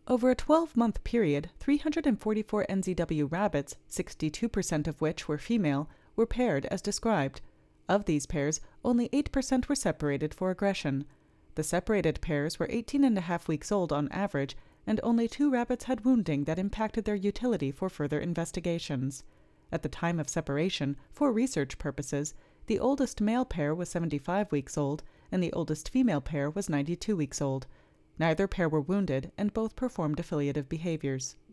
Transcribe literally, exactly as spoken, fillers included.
Over a twelve-month period, three hundred forty-four N Z W rabbits, sixty-two percent of which were female, were paired as described. Of these pairs, only eight percent were separated for aggression. The separated pairs were eighteen and a half weeks old on average, and only two rabbits had wounding that impacted their utility for further investigations. At the time of separation, for research purposes, the oldest male pair was seventy-five weeks old, and the oldest female pair was ninety-two weeks old. Neither pair were wounded, and both performed affiliative behaviors.